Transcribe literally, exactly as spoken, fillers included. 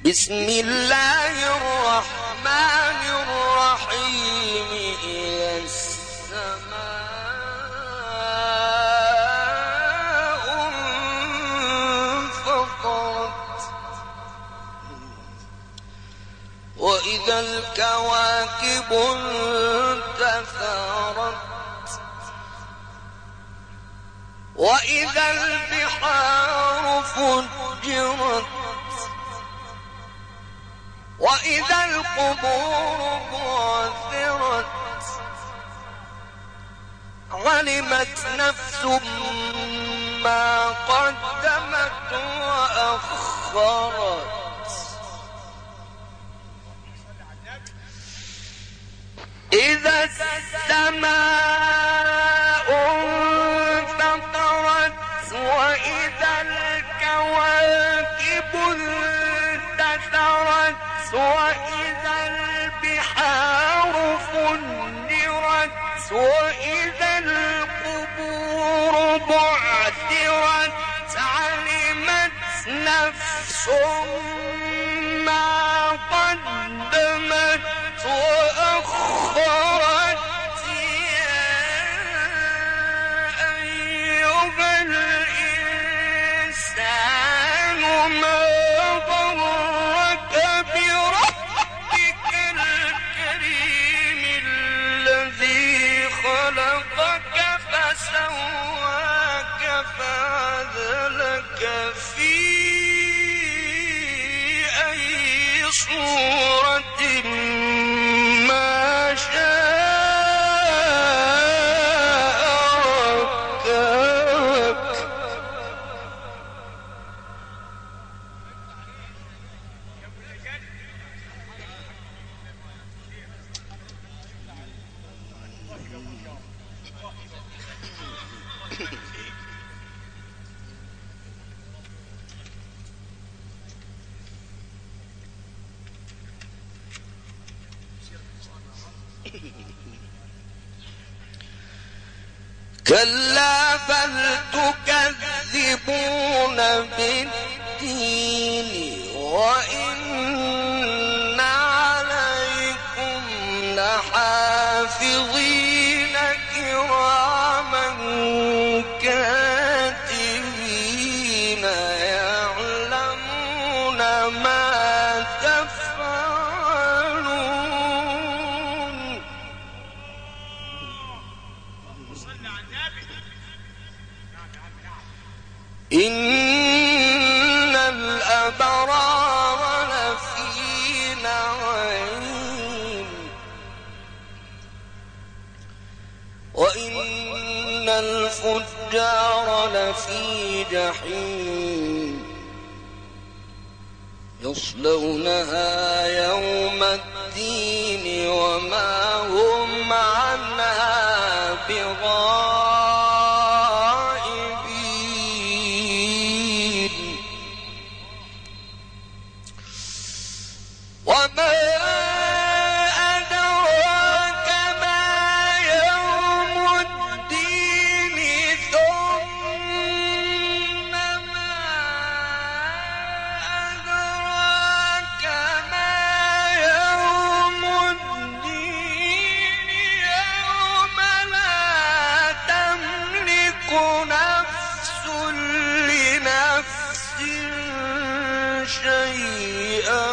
بسم الله الرحمن الرحيم إذا السماء انفطرت وإذا الكواكب انتثرت وإذا البحار فجرت وإذا القبور بعثرت علمت نفس ما قدمت وأخرت إذا السماء انفطرت وإذا الكواكب انتثرت وإذا البحار فجرت وإذا القبور بعثرت علمت نفس ما قدمت وأخرت يا أيها الإنسان ما غرك بربك الكريم الذي خلقك فسواك فعدلك في أي صورة ما شاء ركبك كلا بل تكذبون بالدين وإن عليكم لحافظين كراما كاتبين يعلمون ما تفعلون إن الأبرار لفي نعيم وإن الفجار لفي جحيم يصلونها يوم الدين وما هم عنها بغائبين وما أدراك ما يوم الدين ثم ما أدراك ما يوم الدين يوم لا تملك نفس لنفس شيئا